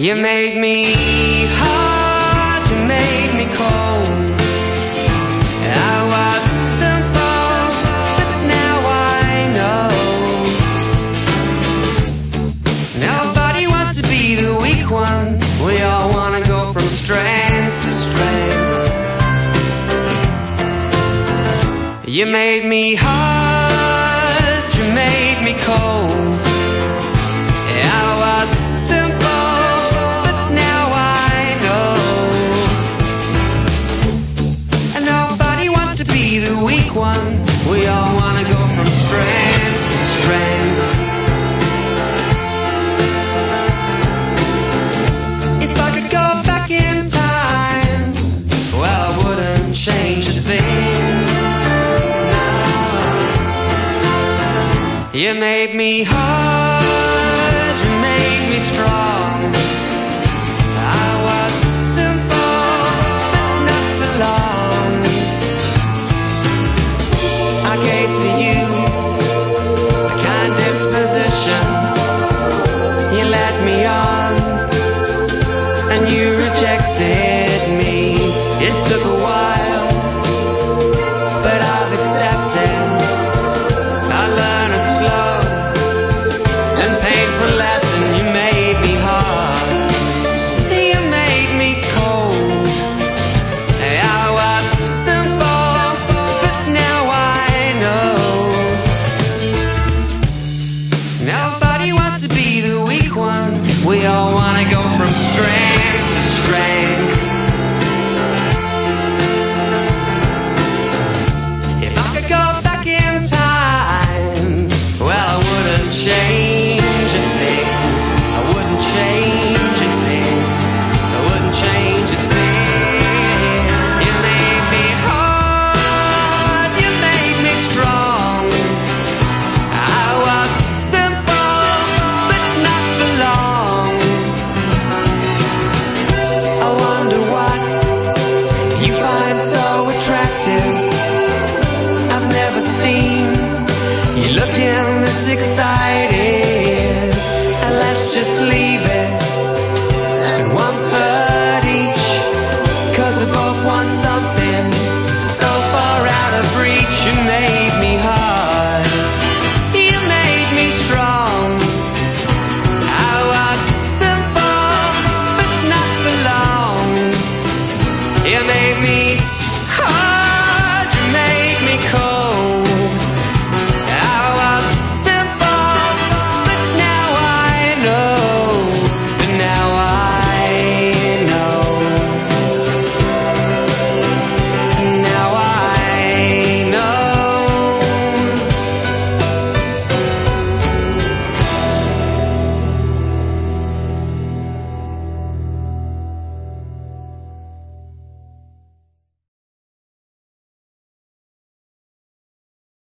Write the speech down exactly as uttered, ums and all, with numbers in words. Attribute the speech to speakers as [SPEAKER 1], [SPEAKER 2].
[SPEAKER 1] You made me hot, you made me cold. I was simple, but now I know. Nobody wants to be the weak one. We all want to go from strength to strength. You made me hot, you made me cold. I was simple, but now I know. And nobody wants to be the weak one. We all want to go from strength to strength. If I could go back in time, well, I wouldn't change a thing. No. You made me hard, you made me strong. I was simple, but not for long. I gave to you a kind disposition. You led me on, and you rejected me. It took a while, but I've accepted. I learned a slow and painful lesson. You made me hard, you made me cold. I was simple, but now I know. Nobody wants to be the weak one. We all want to go from strength to strength. If I could go back in time, well, I wouldn't change a thing. I wouldn't change a thing. I wouldn't change a thing. You made me hard, you made me strong. I was simple, but not for long. I wonder what you find so attractive. I've never seen you looking this excited. And let's just leave it at one third each, 'cause we both want something so far out of reach. You made me hard, you made me strong. I was simple, but not for long. You made me